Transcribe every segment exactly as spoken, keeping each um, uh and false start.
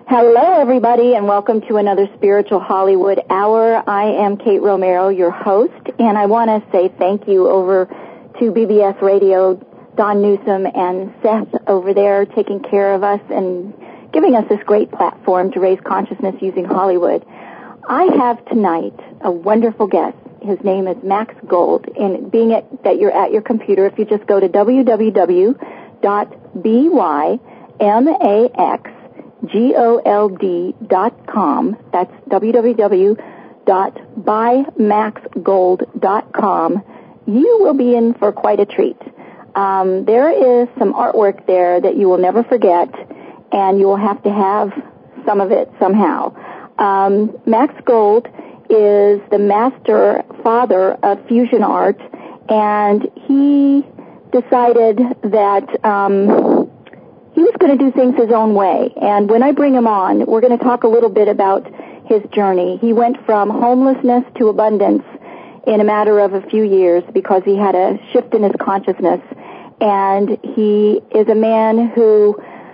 Hello, everybody, and welcome to another Spiritual Hollywood Hour. I am Kate Romero, your host, and I want to say thank you over to B B S Radio, Don Newsom and Seth over there taking care of us and giving us this great platform to raise consciousness using Hollywood. I have tonight a wonderful guest. His name is Max Gold, and being it that you're at your computer, if you just go to w w w dot b y max G-O-L-D dot com. That's w w w dot buy max gold dot com. You will be in for quite a treat. Um, there is some artwork there that you will never forget, and you will have to have some of it somehow. Um, Max Gold is the master father of fusion art, and he decided that um, he was going to do things his own way. And when I bring him on, we're going to talk a little bit about his journey. He went from homelessness to abundance in a matter of a few years because he had a shift in his consciousness. And he is a man who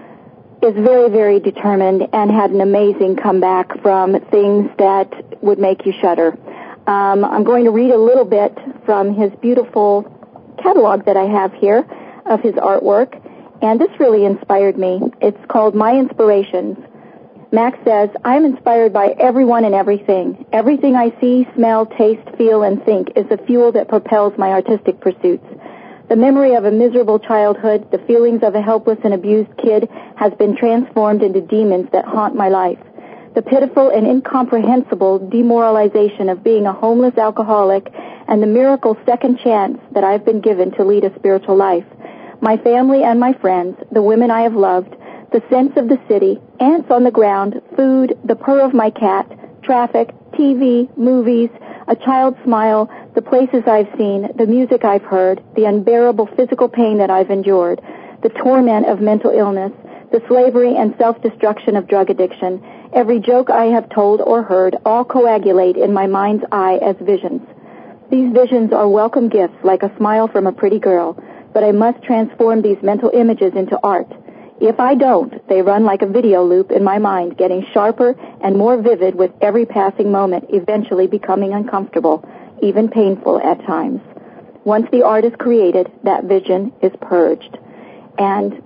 is very, very determined and had an amazing comeback from things that would make you shudder. Um, I'm going to read a little bit from his beautiful catalog that I have here of his artwork. And this really inspired me. It's called My Inspirations. Max says, I'm inspired by everyone and everything. Everything I see, smell, taste, feel, and think is the fuel that propels my artistic pursuits. The memory of a miserable childhood, the feelings of a helpless and abused kid, has been transformed into demons that haunt my life. The pitiful and incomprehensible demoralization of being a homeless alcoholic and the miracle second chance that I've been given to lead a spiritual life. My family and my friends, the women I have loved, the scents of the city, ants on the ground, food, the purr of my cat, traffic, T V, movies, a child's smile, the places I've seen, the music I've heard, the unbearable physical pain that I've endured, the torment of mental illness, the slavery and self-destruction of drug addiction, every joke I have told or heard, all coagulate in my mind's eye as visions. These visions are welcome gifts like a smile from a pretty girl, but I must transform these mental images into art. If I don't, they run like a video loop in my mind, getting sharper and more vivid with every passing moment, eventually becoming uncomfortable, even painful at times. Once the art is created, that vision is purged. And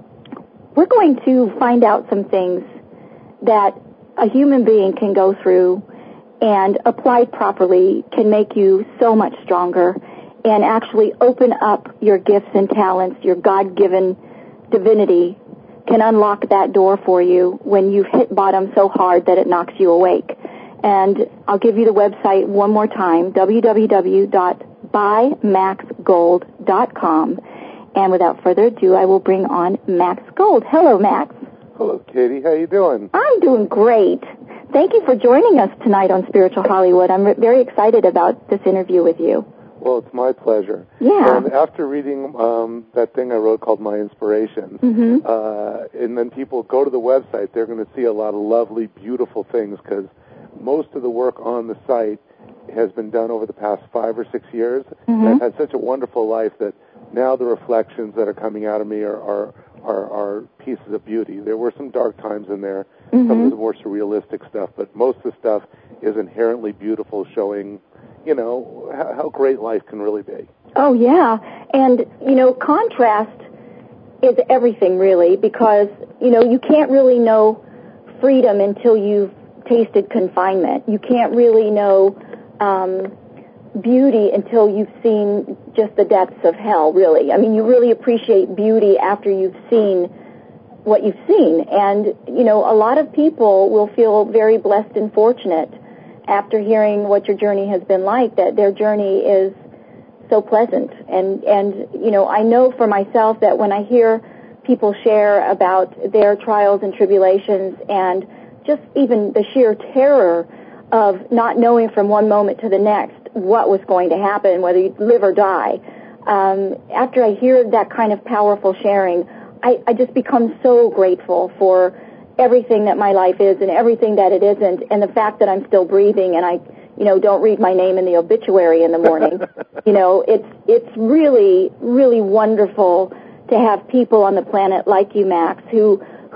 we're going to find out some things that a human being can go through and applied properly can make you so much stronger and actually open up your gifts and talents, your God-given divinity can unlock that door for you when you've hit bottom so hard that it knocks you awake. And I'll give you the website one more time, w w w dot buy max gold dot com. And without further ado, I will bring on Max Gold. Hello, Max. Hello, Katie. How you doing? I'm doing great. Thank you for joining us tonight on Spiritual Hollywood. I'm very excited about this interview with you. Well, it's my pleasure. Yeah. And after reading um, that thing I wrote called My Inspirations, mm-hmm. uh, and then people go to the website, they're going to see a lot of lovely, beautiful things because most of the work on the site has been done over the past five or six years. Mm-hmm. And I've had such a wonderful life that now the reflections that are coming out of me are, are, are, are pieces of beauty. There were some dark times in there, mm-hmm. some of the more surrealistic stuff, but most of the stuff is inherently beautiful, showing you know, how, how great life can really be. Oh, yeah. And, you know, contrast is everything, really, because, you know, you can't really know freedom until you've tasted confinement. You can't really know um, beauty until you've seen just the depths of hell, really. I mean, you really appreciate beauty after you've seen what you've seen. And, you know, a lot of people will feel very blessed and fortunate after hearing what your journey has been like, that their journey is so pleasant. And, and, you know, I know for myself that when I hear people share about their trials and tribulations and just even the sheer terror of not knowing from one moment to the next what was going to happen, whether you'd live or die, um, after I hear that kind of powerful sharing, I, I just become so grateful for everything that my life is and everything that it isn't, and the fact that I'm still breathing and I, you know, don't read my name in the obituary in the morning. You know, it's it's really, really wonderful to have people on the planet like you, Max, who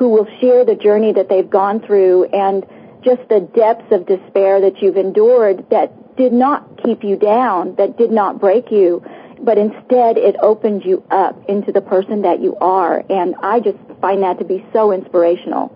who will share the journey that they've gone through and just the depths of despair that you've endured that did not keep you down, that did not break you, but instead it opened you up into the person that you are. And I just find that to be so inspirational.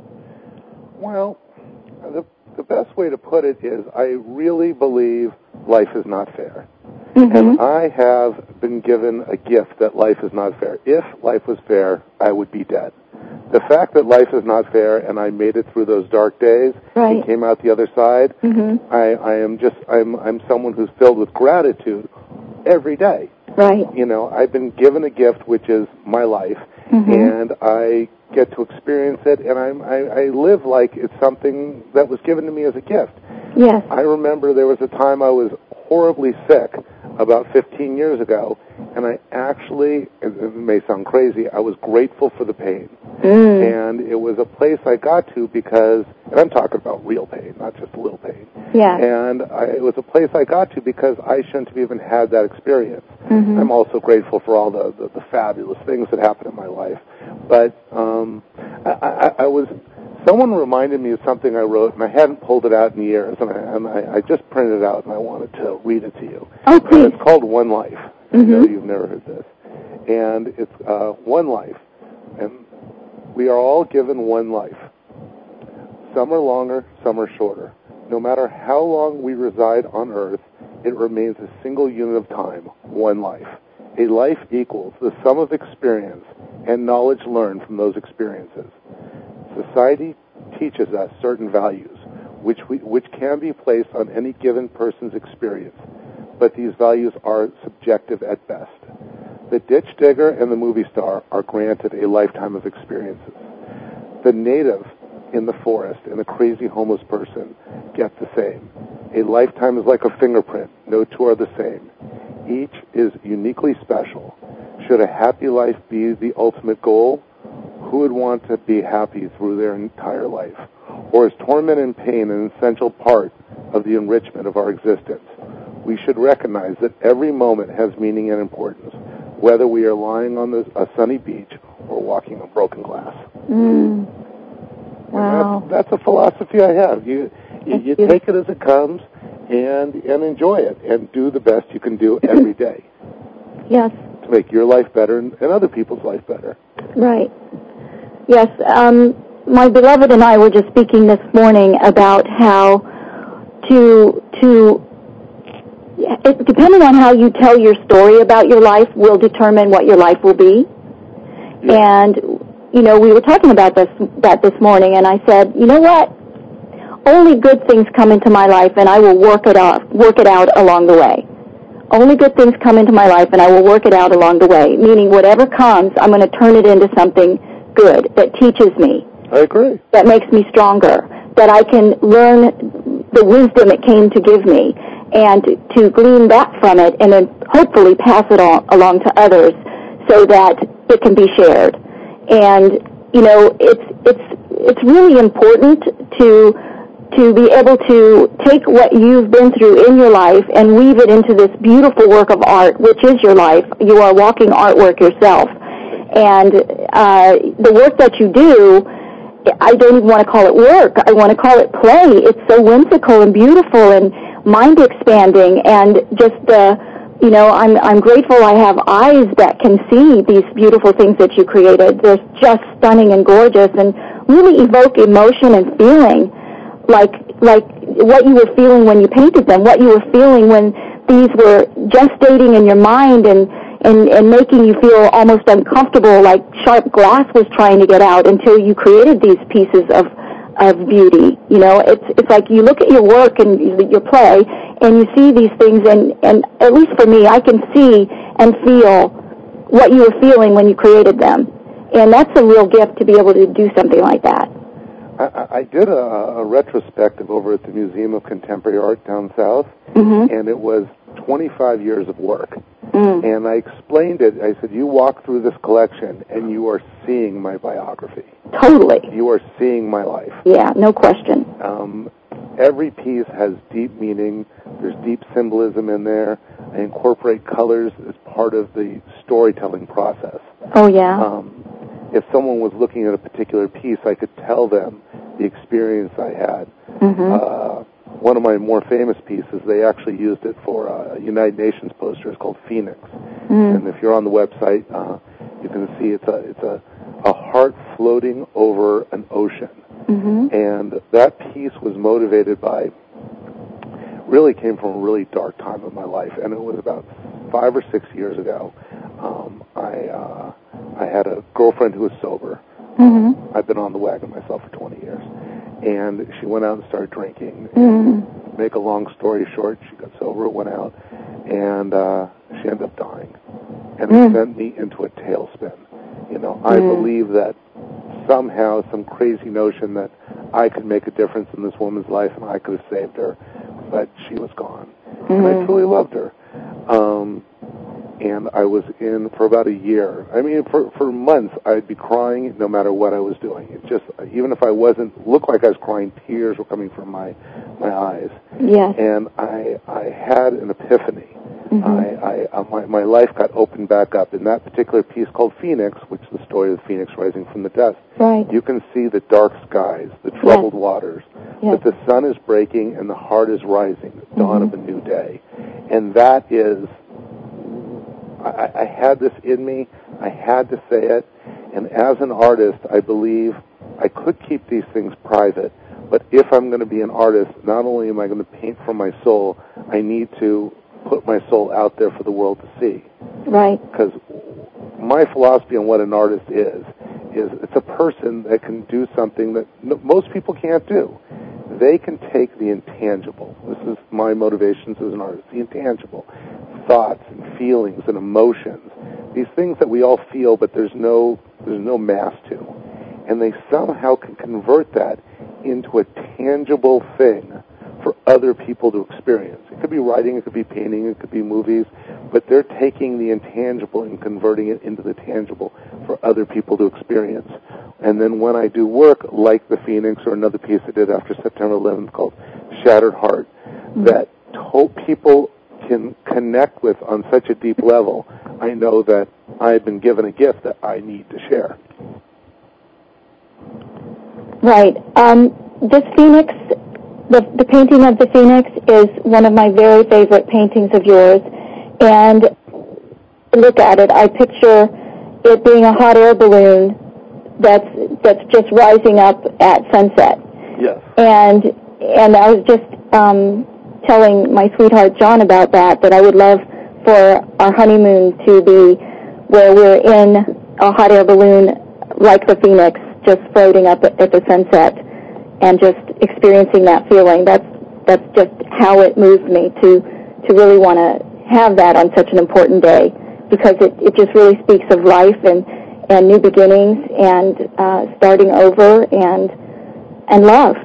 Well, the, the best way to put it is I really believe life is not fair. Mm-hmm. And I have been given a gift that life is not fair. If life was fair, I would be dead. The fact that life is not fair and I made it through those dark days right. and came out the other side, mm-hmm. I, I am just, I'm, I'm someone who's filled with gratitude every day. Right. You know, I've been given a gift, which is my life, mm-hmm. and I get to experience it, and I'm, I, I live like it's something that was given to me as a gift. Yes. I remember there was a time I was horribly sick about fifteen years ago, and I actually, it may sound crazy, I was grateful for the pain. Mm. And it was a place I got to because, and I'm talking about real pain, not just a little pain. Yeah. And I, it was a place I got to because I shouldn't have even had that experience. Mm-hmm. I'm also grateful for all the, the, the fabulous things that happened in my life. But um, I, I, I was... Someone reminded me of something I wrote, and I hadn't pulled it out in years, and I, and I, I just printed it out, and I wanted to read it to you. Oh, please. And it's called One Life. Mm-hmm. I know you've never heard this. And it's uh, one life, and we are all given one life. Some are longer, some are shorter. No matter how long we reside on Earth, it remains a single unit of time, one life. A life equals the sum of experience and knowledge learned from those experiences. Society teaches us certain values, which we, which can be placed on any given person's experience, but these values are subjective at best. The ditch digger and the movie star are granted a lifetime of experiences. The native in the forest and the crazy homeless person get the same. A lifetime is like a fingerprint. No two are the same. Each is uniquely special. Should a happy life be the ultimate goal, who would want to be happy through their entire life? Or is torment and pain an essential part of the enrichment of our existence? We should recognize that every moment has meaning and importance, whether we are lying on the, a sunny beach or walking on broken glass. Mm. Wow. That's, that's a philosophy I have. You, you, you take it as it comes and, and enjoy it and do the best you can do every day. Yes. To make your life better and, and other people's life better. Right. Yes, um, my beloved and I were just speaking this morning about how to, to, it, depending on how you tell your story about your life will determine what your life will be. Yeah. And, you know, we were talking about this, that this morning, and I said, you know what? Only good things come into my life, and I will work it out, work it out along the way. Only good things come into my life, and I will work it out along the way, meaning whatever comes, I'm going to turn it into something good that teaches me. I agree. That makes me stronger, that I can learn the wisdom it came to give me, and to, to glean that from it, and then hopefully pass it on, along to others so that it can be shared. And, you know, it's, it's, it's really important to to be able to take what you've been through in your life and weave it into this beautiful work of art, which is your life. You are walking artwork yourself. And uh, the work that you do, I don't even want to call it work. I want to call it play. It's so whimsical and beautiful and mind-expanding, and just, uh, you know, I'm, I'm grateful I have eyes that can see these beautiful things that you created. They're just stunning and gorgeous and really evoke emotion and feeling. Like, like what you were feeling when you painted them, what you were feeling when these were gestating in your mind and, and, and making you feel almost uncomfortable, like sharp glass was trying to get out until you created these pieces of, of beauty. You know, it's, it's like you look at your work and your play and you see these things, and, and at least for me, I can see and feel what you were feeling when you created them. And that's a real gift to be able to do something like that. I, I did a, a retrospective over at the Museum of Contemporary Art down south, mm-hmm. and it was twenty-five years of work. Mm. And I explained it. I said, you walk through this collection, and you are seeing my biography. Totally. You are seeing my life. Yeah, no question. Um, every piece has deep meaning. There's deep symbolism in there. I incorporate colors as part of the storytelling process. Oh, yeah. Um, if someone was looking at a particular piece, I could tell them the experience I had. Mm-hmm. Uh, one of my more famous pieces, they actually used it for a United Nations poster. It's called Phoenix. Mm. And if you're on the website, uh, you can see it's a it's a, a heart floating over an ocean. Mm-hmm. And that piece was motivated by, really came from a really dark time of my life, and it was about five or six years ago. Um, I uh, I had a girlfriend who was sober. Mm-hmm. I've been on the wagon myself for twenty years. And she went out and started drinking. Mm-hmm. Make a long story short, she got sober, went out, and uh, she ended up dying. And mm. it sent me into a tailspin. You know, I mm. believe that somehow, some crazy notion that I could make a difference in this woman's life and I could have saved her, but she was gone. Mm-hmm. And I truly loved her. Um, and I was in for about a year. I mean, for for months, I'd be crying no matter what I was doing. It just, even if I wasn't, looked like I was crying, tears were coming from my my eyes. Yes. And I I had an epiphany. Mm-hmm. I, I uh, my my life got opened back up in that particular piece called Phoenix, which is the story of the phoenix rising from the dust. Right. You can see the dark skies, the troubled yes. waters, yes. but the sun is breaking and the heart is rising, the dawn mm-hmm. of a new day, and that is. I, I had this in me. I had to say it. And as an artist, I believe I could keep these things private. But if I'm going to be an artist, not only am I going to paint from my soul, I need to put my soul out there for the world to see. Right. Because my philosophy on what an artist is, is it's a person that can do something that n- most people can't do. They can take the intangible. This is my motivations as an artist, the intangible. Thoughts and feelings and emotions, these things that we all feel, but there's no there's no mass to, and they somehow can convert that into a tangible thing for other people to experience. It could be writing, it could be painting, it could be movies, but they're taking the intangible and converting it into the tangible for other people to experience. And then when I do work like the Phoenix or another piece I did after September eleventh called Shattered Heart, mm-hmm. that to- people can connect with on such a deep level, I know that I've been given a gift that I need to share. Right. Um, this Phoenix, the, the painting of the Phoenix is one of my very favorite paintings of yours. And look at it. I picture it being a hot air balloon that's that's just rising up at sunset. Yes. And and I was just um, telling my sweetheart John about that, that I would love for our honeymoon to be where we're in a hot air balloon like the Phoenix, just floating up at, at the sunset and just experiencing that feeling. That's that's just how it moved me to to really want to have that on such an important day, because it, it just really speaks of life and, and new beginnings and uh, starting over and and love.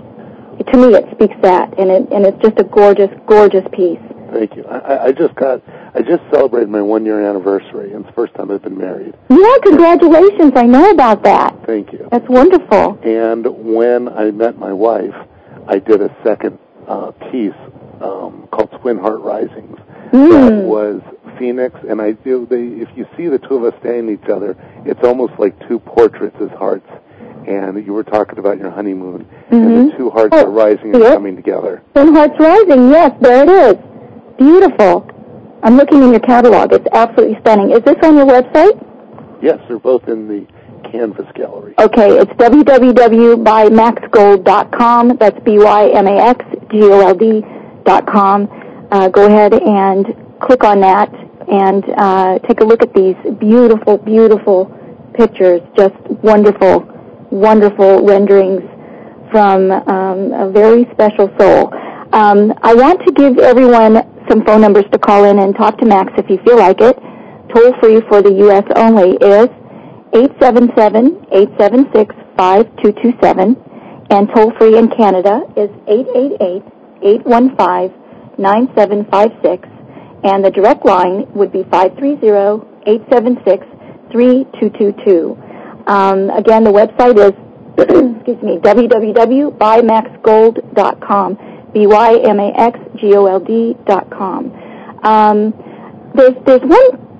To me, it speaks that, and it and it's just a gorgeous, gorgeous piece. Thank you. I, I just got, I just celebrated my one-year anniversary, and it's the first time I've been married. Yeah, congratulations. I know about that. Thank you. That's wonderful. And when I met my wife, I did a second uh, piece um, called Twin Heart Risings. Mm. That was Phoenix, and I do. They, if you see the two of us staring at each other, it's almost like two portraits as hearts. And you were talking about your honeymoon, mm-hmm. and the two hearts oh, are rising and yep. coming together. Twin Hearts Rising, yes, there it is. Beautiful. I'm looking in your catalog. It's absolutely stunning. Is this on your website? Yes, they're both in the Canvas gallery. Okay, it's w w w dot by max gold dot com. That's B Y M A X G O L D dot com. Uh, go ahead and click on that and uh, take a look at these beautiful, beautiful pictures. Just wonderful, wonderful renderings from um, a very special soul. Um, I want to give everyone some phone numbers to call in and talk to Max if you feel like it. Toll free for the U S only is eight seven seven, eight seven six, five two two seven, and toll free in Canada is eight eight eight, eight one five, nine seven five six, and the direct line would be five three zero, eight seven six, three two two two. Um, again, the website is excuse me, w w w dot by max gold dot com. B Y M A X G O L D dot com. Um, there's, there's one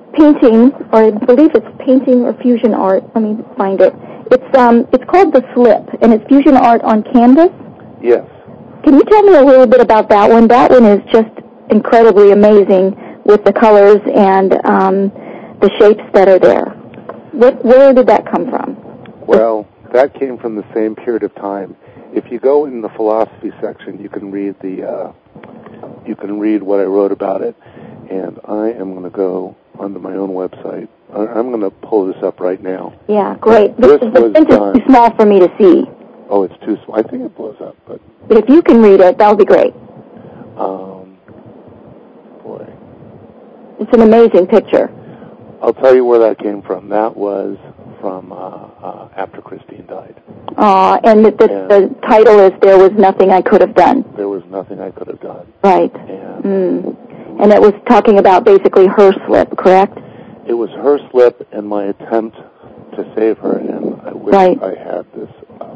painting, or I believe it's painting or fusion art. Let me find it. It's um, it's called The Slip, and it's fusion art on canvas. Yes. Can you tell me a little bit about that one? That one is just incredibly amazing with the colors and um, the shapes that are there. What, where did that come from? Well, that came from the same period of time. If you go in the philosophy section, you can read the uh, you can read what I wrote about it, and I am going to go onto my own website. I'm going to pull this up right now. Yeah, great. This, this this was done. too small for me to see. Oh, it's too small. I think it blows up, but. But if you can read it, that would be great. Um, boy. It's an amazing picture. I'll tell you where that came from. That was from uh, uh, after Christine died. Uh, and the, the, and the title is There Was Nothing I Could Have Done. There Was Nothing I Could Have Done. Right. And, mm. and it was talking about basically her slip, correct? It was her slip and my attempt to save her, and I wish right. I had this up.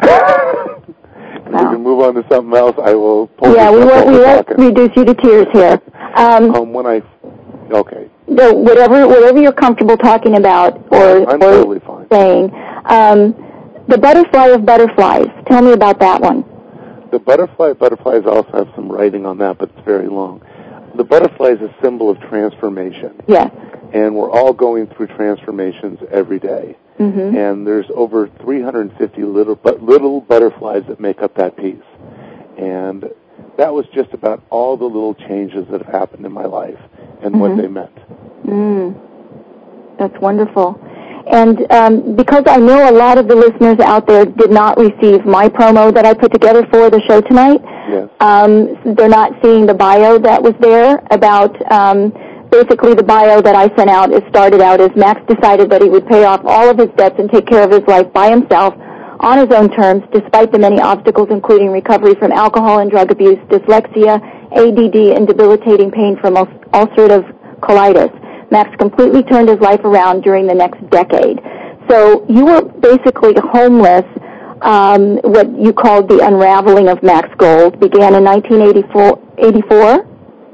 If wow. we can move on to something else, I will pull Yeah, this we up won't, we won't reduce you to tears here. Um, um, when I... Okay. So whatever whatever you're comfortable talking about or, I'm or totally fine. saying, um, the butterfly of butterflies. Tell me about that one. The butterfly of butterflies also have some writing on that, but it's very long. The butterfly is a symbol of transformation. Yes. And we're all going through transformations every day. Mm-hmm. And there's over three hundred fifty little but little butterflies that make up that piece. And that was just about all the little changes that have happened in my life and mm-hmm. what they meant. Mm. That's wonderful. And um, because I know a lot of the listeners out there did not receive my promo that I put together for the show tonight, yes. um, they're not seeing the bio that was there about... Um, Basically, the bio that I sent out is started out as Max decided that he would pay off all of his debts and take care of his life by himself on his own terms, despite the many obstacles, including recovery from alcohol and drug abuse, dyslexia, A D D, and debilitating pain from ulcerative colitis. Max completely turned his life around during the next decade. So you were basically homeless. Um, what you called the unraveling of Max Gold began in nineteen eighty-four. eighty-four?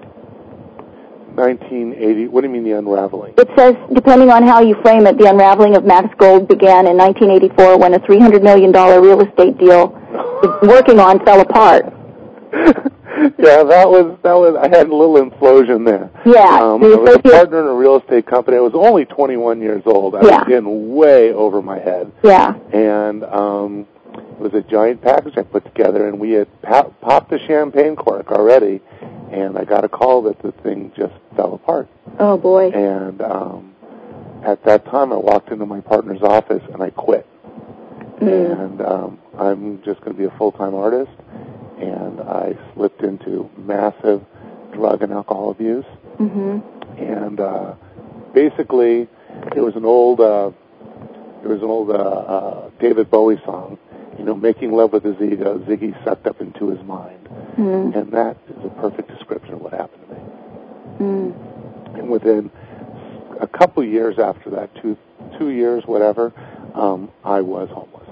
nineteen eighty. What do you mean the unraveling? It says, depending on how you frame it, the unraveling of Max Gold began in nineteen eighty-four when a three hundred million dollars real estate deal working on fell apart. Yeah, that was, that was, I had a little implosion there. Yeah. Um, I was a partner in a real estate company. I was only twenty-one years old. I yeah. was in way over my head. Yeah. And um, it was a giant package I put together, and we had pop, popped the champagne cork already. And I got a call that the thing just fell apart. Oh, boy. And um, at that time, I walked into my partner's office, and I quit. Mm. And um, I'm just going to be a full-time artist. And I slipped into massive drug and alcohol abuse. Mm-hmm. And uh, basically, it was an old, uh, it was an old uh, uh, David Bowie song. You know, making love with his ego, Ziggy sucked up into his mind. Mm. And that is a perfect description of what happened to me. Mm. And within a couple years after that, two two years, whatever, um, I was homeless.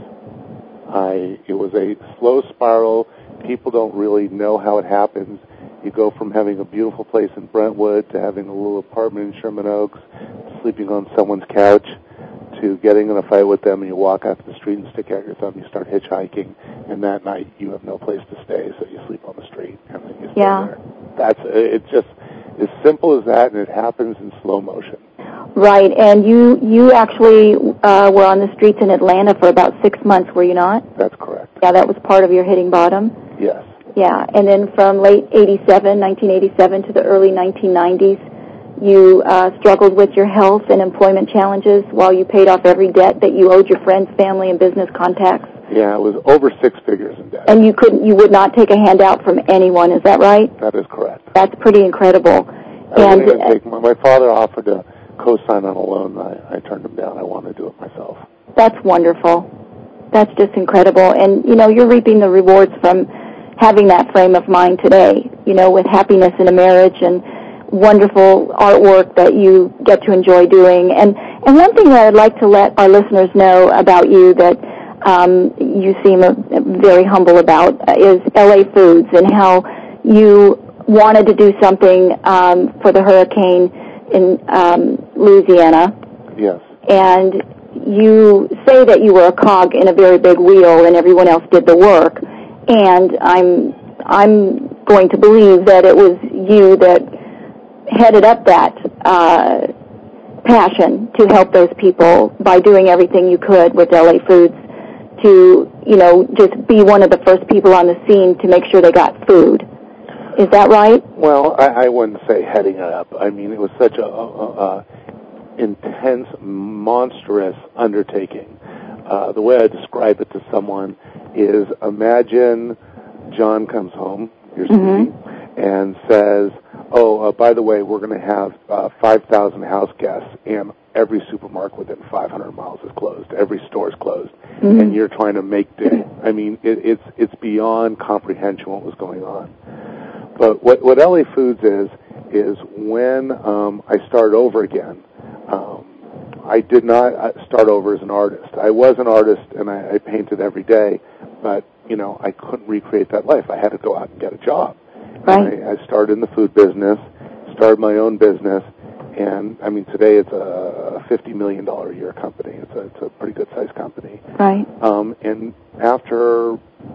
I it was a slow spiral. People don't really know how it happens. You go from having a beautiful place in Brentwood to having a little apartment in Sherman Oaks, sleeping on someone's couch, to getting in a fight with them, and you walk out to the street and stick out your thumb. You start hitchhiking, and that night you have no place to stay, so you sleep on the street, and then you stay yeah. there. That's it's just as simple as that, and it happens in slow motion. Right, and you you actually uh, were on the streets in Atlanta for about six months, were you not? That's correct. Yeah, that was part of your hitting bottom. Yes. Yeah, and then from late eighty-seven, nineteen eighty-seven to the early nineteen nineties. You uh, struggled with your health and employment challenges while you paid off every debt that you owed your friends, family, and business contacts. Yeah, it was over six figures in debt. And you couldn't, you would not take a handout from anyone. Is that right? That is correct. That's pretty incredible. I and wouldn't even take my, my father offered to co-sign on a loan. I, I turned him down. I wanted to do it myself. That's wonderful. That's just incredible. And you know, you're reaping the rewards from having that frame of mind today. You know, with happiness in a marriage and wonderful artwork that you get to enjoy doing. And and one thing that I'd like to let our listeners know about you that um, you seem a, very humble about is L A Foods and how you wanted to do something um, for the hurricane in um, Louisiana. Yes. And you say that you were a cog in a very big wheel and everyone else did the work. And I'm I'm going to believe that it was you that headed up that uh, passion to help those people by doing everything you could with L A Foods to, you know, just be one of the first people on the scene to make sure they got food. Is that right? Well, I, I wouldn't say heading it up. I mean, it was such a, a, a intense, monstrous undertaking. Uh, the way I describe it to someone is imagine John comes home, your mm-hmm. sweetie, and says, oh, uh, by the way, we're going to have uh, five thousand house guests, and every supermarket within five hundred miles is closed. Every store is closed. Mm-hmm. And you're trying to make do. I mean, it, it's it's beyond comprehension what was going on. But what, what L A Foods is, is when um, I started over again, um, I did not start over as an artist. I was an artist, and I, I painted every day, but, you know, I couldn't recreate that life. I had to go out and get a job. Right. I, I started in the food business, started my own business, and, I mean, today it's a fifty million dollars a year company. It's a, it's a pretty good-sized company. Right. Um, and after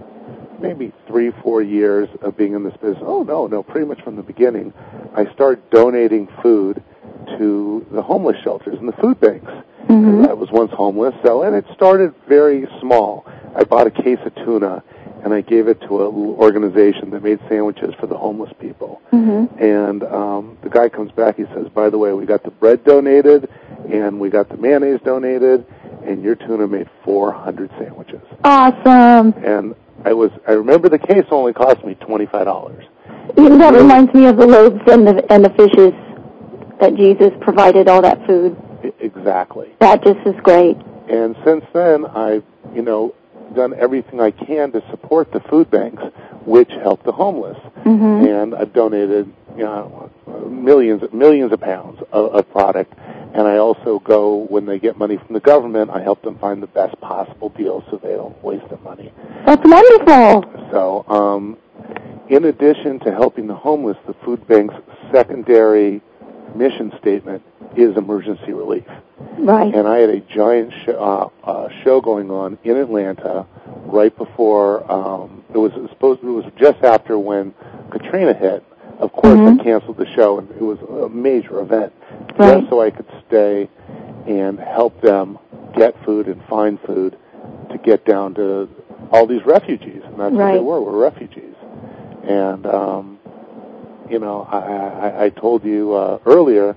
maybe three, four years of being in this business, oh, no, no, pretty much from the beginning, I started donating food to the homeless shelters and the food banks. Mm-hmm. I was once homeless, so, and it started very small. I bought a case of tuna, and I gave it to an organization that made sandwiches for the homeless people. Mm-hmm. And um, the guy comes back, he says, by the way, we got the bread donated, and we got the mayonnaise donated, and your tuna made four hundred sandwiches. Awesome. And I was, I remember the case only cost me twenty-five dollars. That reminds me of the loaves and the, and the fishes that Jesus provided all that food. Exactly. That just is great. And since then, I've, you know, done everything I can to support the food banks, which help the homeless. Mm-hmm. And I've donated, you know, millions, millions of pounds of, of product. And I also go, when they get money from the government, I help them find the best possible deal so they don't waste their money. That's wonderful. So, um, in addition to helping the homeless, the food bank's secondary mission statement is emergency relief. Right. And I had a giant sh- uh, uh, show going on in Atlanta right before, um, it was supposed to, it was just after when Katrina hit. Of course, mm-hmm. I canceled the show, and it was a major event. Right. Just so I could stay and help them get food and find food to get down to all these refugees. And that's right. what they were, were refugees. And, um, you know, I, I, I told you uh, earlier,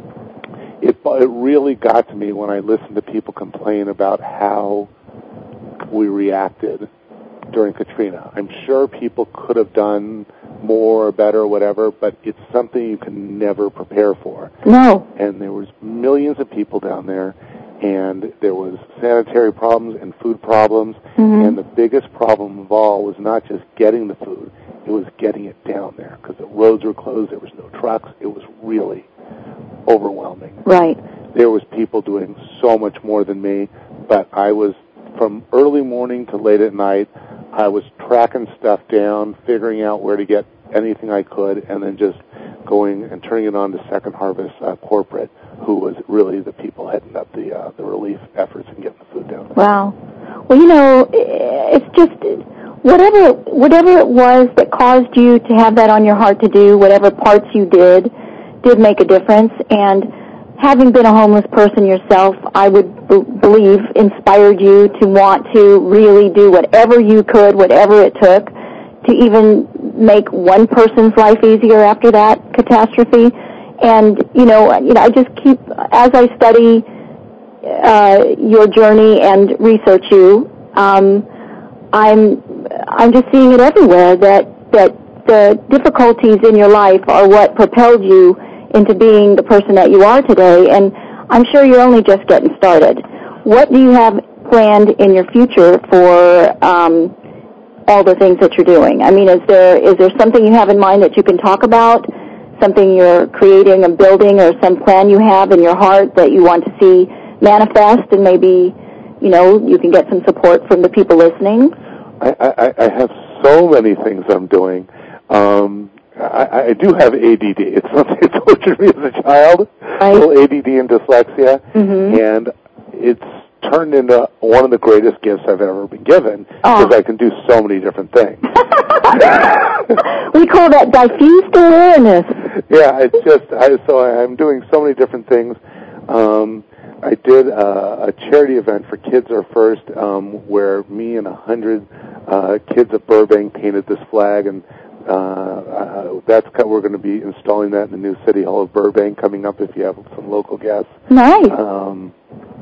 it, it really got to me when I listened to people complain about how we reacted during Katrina. I'm sure people could have done more or better or whatever, but it's something you can never prepare for. No. And there was millions of people down there, and there was sanitary problems and food problems, mm-hmm. and the biggest problem of all was not just getting the food, it was getting it down there, because the roads were closed, there was no trucks, it was really overwhelming. Right. There was people doing so much more than me, but I was, from early morning to late at night, I was tracking stuff down, figuring out where to get anything I could, and then just going and turning it on to Second Harvest uh, Corporate, who was really the people heading up the uh, the relief efforts and getting the food down there. Wow. Well, you know, it's just whatever whatever it was that caused you to have that on your heart to do, whatever parts you did, did make a difference. And having been a homeless person yourself, I would b- believe inspired you to want to really do whatever you could, whatever it took, to even make one person's life easier after that catastrophe. And, you know, you know, I just keep, as I study uh, your journey and research you, um, I'm I'm just seeing it everywhere, that, that the difficulties in your life are what propelled you into being the person that you are today, and I'm sure you're only just getting started. What do you have planned in your future for um, all the things that you're doing? I mean, is there is there something you have in mind that you can talk about, something you're creating and building, or some plan you have in your heart that you want to see manifest, and maybe, you know, you can get some support from the people listening? I, I, I have so many things I'm doing. Um, I, I do have A D D. It's something that tortured me as a child. Right. Little A D D and dyslexia, mm-hmm. and it's turned into one of the greatest gifts I've ever been given because oh. I can do so many different things. We call that diffused awareness. Yeah, it's just I, so I'm doing so many different things. Um, I did a, a charity event for Kids Are First, um, where me and a hundred uh, kids at Burbank painted this flag, and uh, uh, that's we're going to be installing that in the new City Hall of Burbank coming up. If you have some local guests, nice. Um,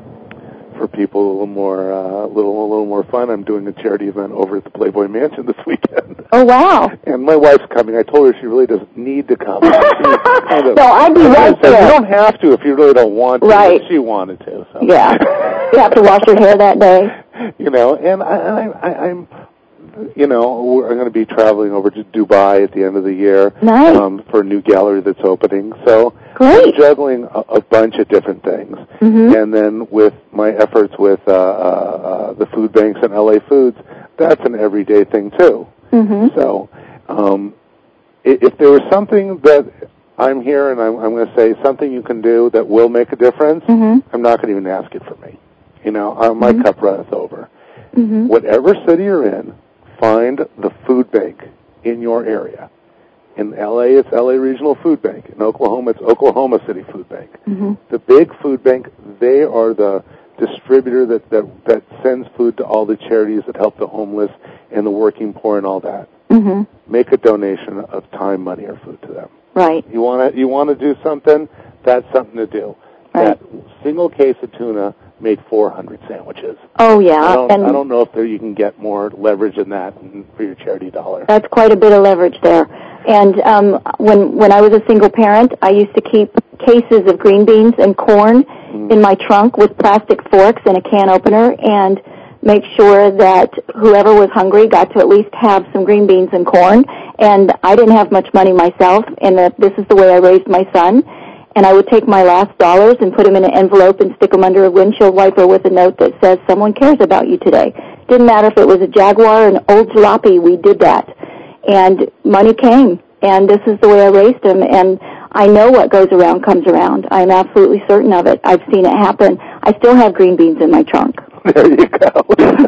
for people a little more, uh, little a little more fun, I'm doing a charity event over at the Playboy Mansion this weekend. Oh wow! And my wife's coming. I told her she really doesn't need to come. Kind of, no, I'd be right there. You don't have to if you really don't want to. Right. But she wanted to. So. Yeah. You have to wash your hair that day. You know, and I, I, I, I'm. You know, we're going to be traveling over to Dubai at the end of the year nice. um, for a new gallery that's opening. So Great. I'm juggling a, a bunch of different things. Mm-hmm. And then with my efforts with uh, uh, uh, the food banks and L A Foods, that's an everyday thing too. Mm-hmm. So um, if, if there was something that I'm here and I'm, I'm going to say something you can do that will make a difference, mm-hmm. I'm not going to even ask it for me. You know, uh, my mm-hmm. cup runneth over. Mm-hmm. Whatever city you're in, find the food bank in your area. In L A, it's L A Regional Food Bank. In Oklahoma, it's Oklahoma City Food Bank. Mm-hmm. The big food bank, they are the distributor that, that, that sends food to all the charities that help the homeless and the working poor and all that. Mm-hmm. Make a donation of time, money, or food to them. Right. You want to you want to do something? That's something to do. Right. That single case of tuna made four hundred sandwiches. Oh, yeah. I don't, and I don't know if there you can get more leverage than that for your charity dollar. That's quite a bit of leverage there. And um, when when I was a single parent, I used to keep cases of green beans and corn mm. in my trunk with plastic forks and a can opener and make sure that whoever was hungry got to at least have some green beans and corn. And I didn't have much money myself, and that this is the way I raised my son. And I would take my last dollars and put them in an envelope and stick them under a windshield wiper with a note that says, someone cares about you today. Didn't matter if it was a Jaguar or an old jalopy, we did that. And money came, and this is the way I raised him. And I know what goes around comes around. I'm absolutely certain of it. I've seen it happen. I still have green beans in my trunk. There you go.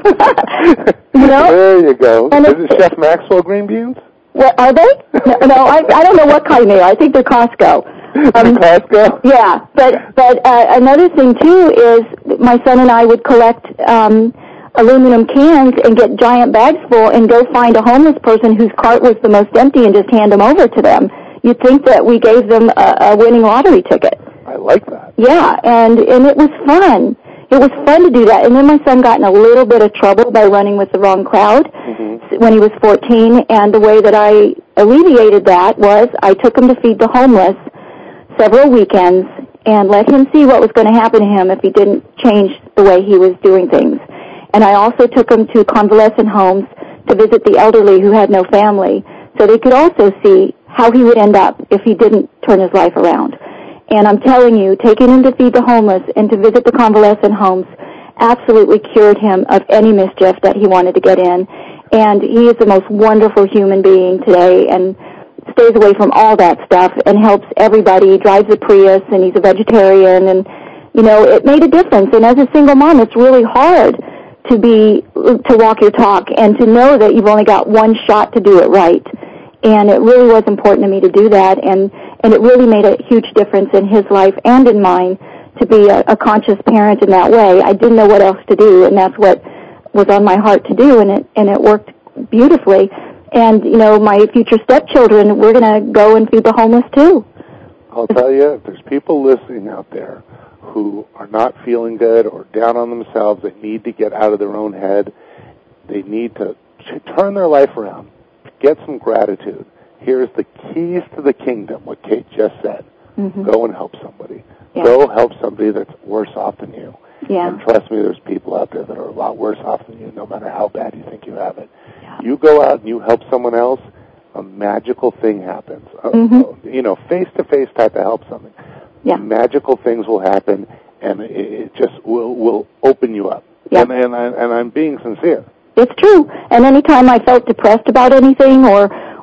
You know? There you go. And Is it Chef Maxwell green beans? What, are they? No, no I, I don't know what kind they are. I think they're Costco. Um, Costco? Yeah, but but uh, another thing too is my son and I would collect um, aluminum cans and get giant bags full and go find a homeless person whose cart was the most empty and just hand them over to them. You'd think that we gave them a, a winning lottery ticket. I like that. Yeah, and and it was fun. It was fun to do that. And then my son got in a little bit of trouble by running with the wrong crowd mm-hmm. when he was fourteen. And the way that I alleviated that was I took him to feed the homeless several weekends and let him see what was going to happen to him if he didn't change the way he was doing things. And I also took him to convalescent homes to visit the elderly who had no family so they could also see how he would end up if he didn't turn his life around. And I'm telling you, taking him to feed the homeless and to visit the convalescent homes absolutely cured him of any mischief that he wanted to get in. And he is the most wonderful human being today and stays away from all that stuff and helps everybody. He drives a Prius and he's a vegetarian and, you know, it made a difference. And as a single mom, it's really hard to be, to walk your talk and to know that you've only got one shot to do it right. And it really was important to me to do that, and, and it really made a huge difference in his life and in mine to be a, a conscious parent in that way. I didn't know what else to do, and that's what was on my heart to do, and it, and it worked beautifully. And, you know, my future stepchildren, we're going to go and feed the homeless, too. I'll tell you, if there's people listening out there who are not feeling good or down on themselves, they need to get out of their own head, they need to turn their life around. Get some gratitude. Here's the keys to the kingdom, what Kate just said. Mm-hmm. Go and help somebody. Yeah. Go help somebody that's worse off than you. Yeah. And trust me, there's people out there that are a lot worse off than you, no matter how bad you think you have it. Yeah. You go out and you help someone else, a magical thing happens. Mm-hmm. Uh, you know, face-to-face type of help something. Yeah. Magical things will happen, and it, it just will will open you up. Yeah. And, and, I, and I'm being sincere. It's true. And any time I felt depressed about anything or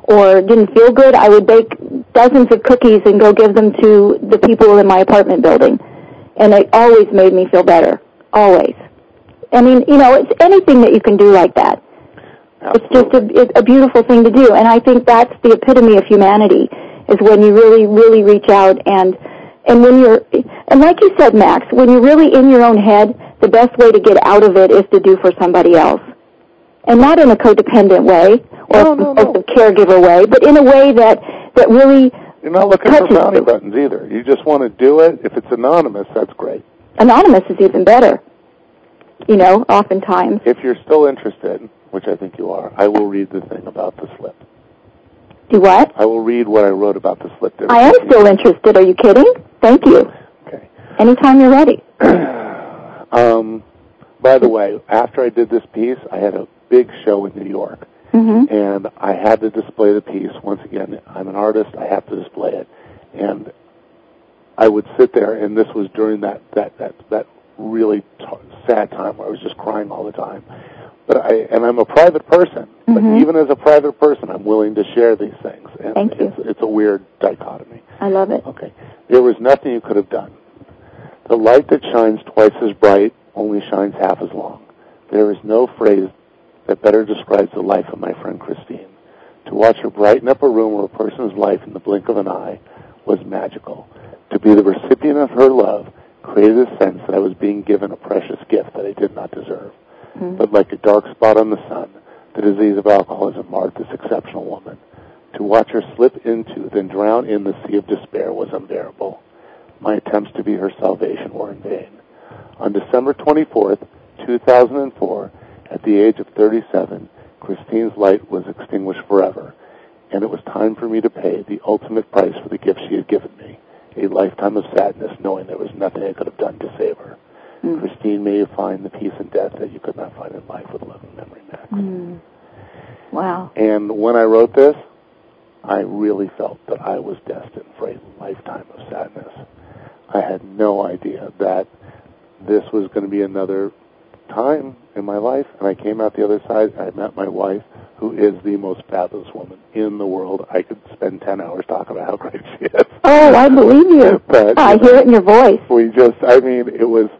or didn't feel good, I would bake dozens of cookies and go give them to the people in my apartment building. And it always made me feel better. Always. I mean, you know, it's anything that you can do like that. Absolutely. It's just a, it's a beautiful thing to do. And I think that's the epitome of humanity, is when you really, really reach out and, and when you're, and like you said, Max, when you're really in your own head, the best way to get out of it is to do for somebody else. And not in a codependent way or no, no, no. a caregiver way, but in a way that, that really You're not looking for brownie you. buttons either. You just want to do it. If it's anonymous, that's great. Anonymous is even better, you know, oftentimes. If you're still interested, which I think you are, I will read the thing about the slip. Do what? I will read what I wrote about the slip. I am still interested. Are you kidding? Thank you. Okay. Anytime you're ready. um, by the way, after I did this piece, I had a big show in New York. Mm-hmm. And I had to display the piece. Once again, I'm an artist. I have to display it. And I would sit there, and this was during that, that, that, that really t- sad time where I was just crying all the time. But I, and I'm a private person. Mm-hmm. But even as a private person, I'm willing to share these things. And Thank you. It's, it's a weird dichotomy. I love it. Okay. There was nothing you could have done. The light that shines twice as bright only shines half as long. There is no phrase that better describes the life of my friend Christine. To watch her brighten up a room or a person's life in the blink of an eye was magical. To be the recipient of her love created a sense that I was being given a precious gift that I did not deserve. Mm-hmm. But like a dark spot on the sun, the disease of alcoholism marked this exceptional woman. To watch her slip into, then drown in the sea of despair was unbearable. My attempts to be her salvation were in vain. On December twenty-fourth, two thousand four, at the age of thirty-seven, Christine's light was extinguished forever, and it was time for me to pay the ultimate price for the gift she had given me, a lifetime of sadness, knowing there was nothing I could have done to save her. Mm. Christine, may you find the peace in death that you could not find in life with love and memory, Max. Mm. Wow. And when I wrote this, I really felt that I was destined for a lifetime of sadness. I had no idea that this was going to be another time in my life, and I came out the other side, and I met my wife, who is the most fabulous woman in the world. I could spend ten hours talking about how great she is. Oh, I believe you. But, oh, I you know, hear it in your voice. We just, I mean, it was,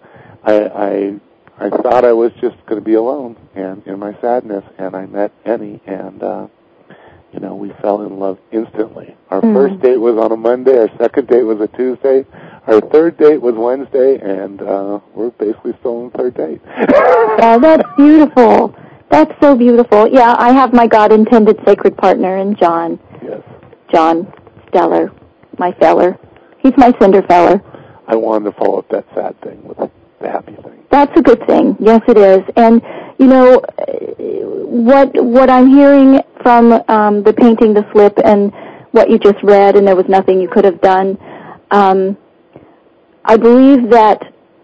I, I, I thought I was just going to be alone, and in my sadness, and I met Annie, and, uh, you know, we fell in love instantly. Our mm. first date was on a Monday, our second date was a Tuesday, our third date was Wednesday, and uh, we're basically still on the third date. Oh, that's beautiful. That's so beautiful. Yeah, I have my God-intended sacred partner in John. Yes. John Stellar, my feller. He's my cinder feller. I wanted to follow up that sad thing with the happy thing. That's a good thing. Yes, it is. And, you know, what what I'm hearing from um, the painting the slip and what you just read, and there was nothing you could have done, um, I believe that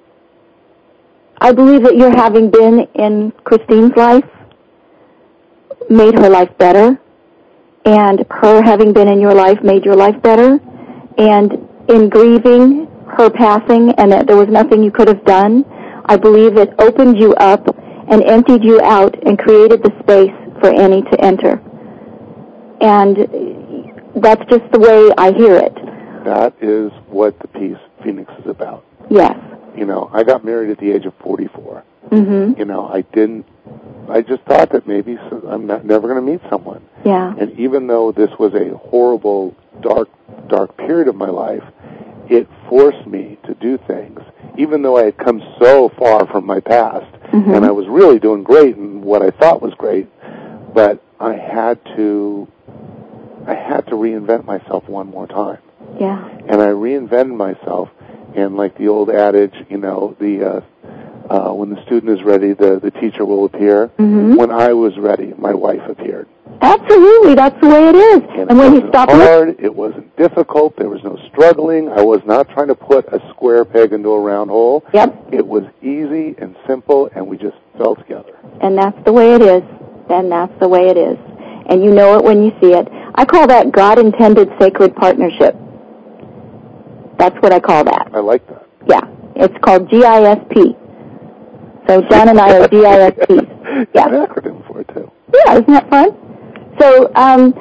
I believe that your having been in Christine's life made her life better, and her having been in your life made your life better, and in grieving her passing and that there was nothing you could have done, I believe it opened you up and emptied you out and created the space for Annie to enter. And that's just the way I hear it. That is what the piece Phoenix is about. Yes. You know, I got married at the age of forty-four. Mm-hmm. You know, I didn't, I just thought that maybe I'm not, never going to meet someone. Yeah. And even though this was a horrible, dark, dark period of my life, it forced me to do things, even though I had come so far from my past, mm-hmm. and I was really doing great in what I thought was great, but I had to, I had to reinvent myself one more time. Yeah. And I reinvented myself, and like the old adage, you know, the uh, uh, when the student is ready, the, the teacher will appear. Mm-hmm. When I was ready, my wife appeared. Absolutely, that's the way it is. And, and it when wasn't you stop hard, looking, it wasn't difficult, there was no struggling. I was not trying to put a square peg into a round hole. Yep. It was easy and simple, and we just fell together. And that's the way it is. And that's the way it is. And you know it when you see it. I call that God-intended sacred partnership. That's what I call that. I like that. Yeah. It's called G I S P. So John and I are G I S P. Yeah. An acronym for it, too. Yeah, isn't that fun? So, um,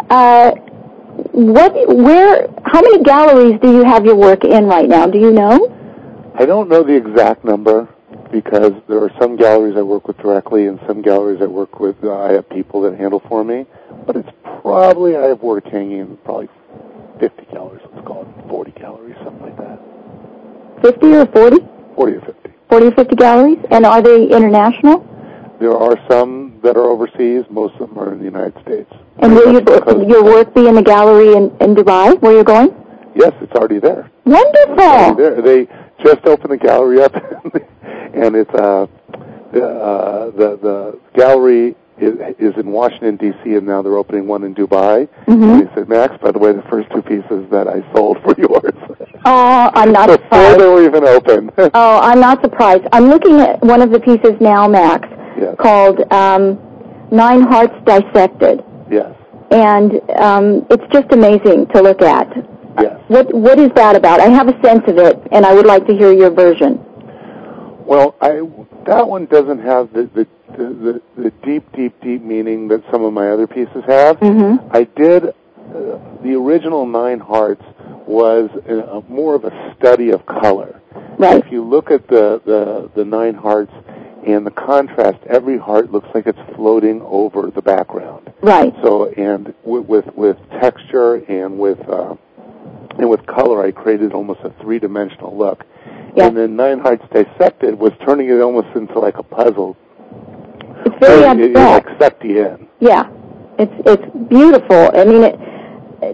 uh, what, where, how many galleries do you have your work in right now? Do you know? I don't know the exact number because there are some galleries I work with directly and some galleries I work with, uh, I have people that handle for me. But it's probably, I have work hanging in probably fifty galleries, let's call it forty galleries, something like that. fifty or forty? forty or fifty. forty or fifty galleries? And are they international? There are some that are overseas. Most of them are in the United States. And will you, your work be in the gallery in, in Dubai, where you're going? Yes, it's already there. Wonderful. It's already there. They just opened the gallery up, and it's uh, the, uh, the the gallery is, is in Washington D C, and now they're opening one in Dubai. Mm-hmm. And they said, Max, by the way, the first two pieces that I sold were yours. Oh, I'm not Before surprised. Before they were even open. Oh, I'm not surprised. I'm looking at one of the pieces now, Max, yes. called um, Nine Hearts Dissected. Yes. And um, it's just amazing to look at. Yes. What What is that about? I have a sense of it, and I would like to hear your version. Well, I that one doesn't have the the, the, the deep, deep, deep meaning that some of my other pieces have. Mm-hmm. I did, uh, the original Nine Hearts was a, a more of a study of color. Right. If you look at the, the, the Nine Hearts and the contrast, every heart looks like it's floating over the background. Right. So, and with, with, with texture and with... Uh, And with color, I created almost a three-dimensional look. Yes. And then Nine Hearts Dissected was turning it almost into like a puzzle. It's very so abstract. It, it like sucked you in. Yeah, it's it's beautiful. I mean, it, it,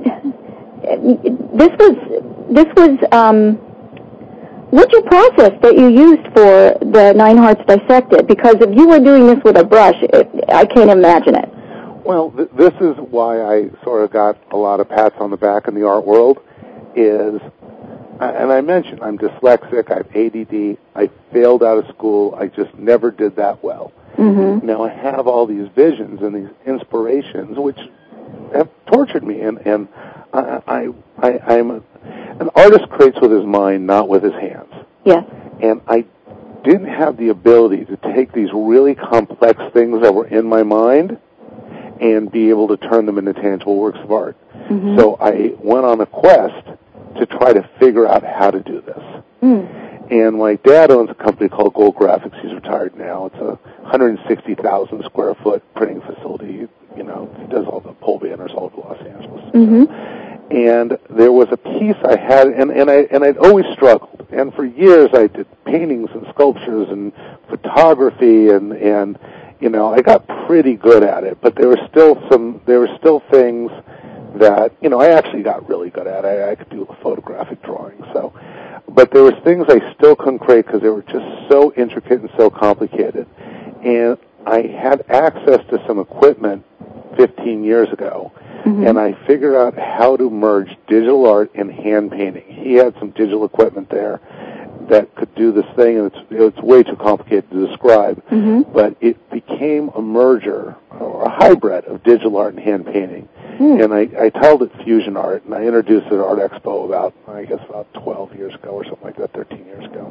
it, this was this was um, what's your process that you used for the Nine Hearts Dissected? Because if you were doing this with a brush, it, I can't imagine it. Well, th- this is why I sort of got a lot of pats on the back in the art world. Is, and I mentioned I'm dyslexic, I have A D D, I failed out of school, I just never did that well. Mm-hmm. Now I have all these visions and these inspirations which have tortured me, and, and I, I, I, I'm a, an artist creates with his mind, not with his hands. Yes. And I didn't have the ability to take these really complex things that were in my mind and be able to turn them into tangible works of art. Mm-hmm. So I went on a quest to try to figure out how to do this. Mm. And my dad owns a company called Gold Graphics. He's retired now. It's a one hundred sixty thousand square foot printing facility. You know, he does all the pole banners all over Los Angeles. Mm-hmm. And there was a piece I had, and, and I and I'd always struggled. And for years I did paintings and sculptures and photography, and and you know I got pretty good at it. But there were still some there were still things that, you know, I actually got really good at. I, I could do a photographic drawing, so. But there was things I still couldn't create because they were just so intricate and so complicated. And I had access to some equipment fifteen years ago, mm-hmm. and I figured out how to merge digital art and hand painting. He had some digital equipment there that could do this thing, and it's, it's way too complicated to describe, mm-hmm. but it became a merger, or a hybrid of digital art and hand painting. Mm. And I, I titled it Fusion Art, and I introduced it at Art Expo about, I guess, about twelve years ago or something like that, thirteen years ago.